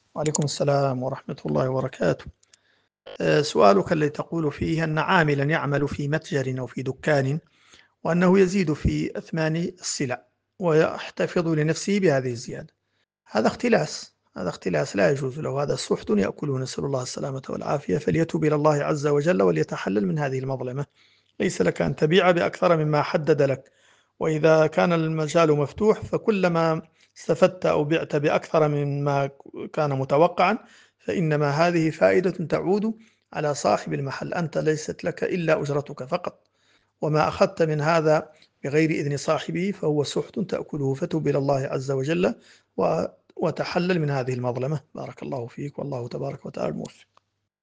وعليكم السلام ورحمة الله وبركاته. سؤالك الذي تقول فيه أن عاملا يعمل في متجر أو في دكان وأنه يزيد في أثمان السلع ويحتفظ لنفسه بهذه الزيادة، هذا اختلاس لا يجوز له، هذا سحت يأكله، نسأل الله السلامة والعافية. فليتوب إلى الله عز وجل وليتحلل من هذه المظلمة. ليس لك أن تبيع بأكثر مما حدد لك، وإذا كان المجال مفتوح فكلما استفدت أو بعت بأكثر مما كان متوقعا فإنما هذه فائدة تعود على صاحب المحل، أنت ليست لك إلا أجرتك فقط، وما أخذت من هذا بغير إذن صاحبه فهو سحت تأكله. فتوب إلى الله عز وجل وتحلل من هذه المظلمة. بارك الله فيك، والله تبارك وتعالى الموفق.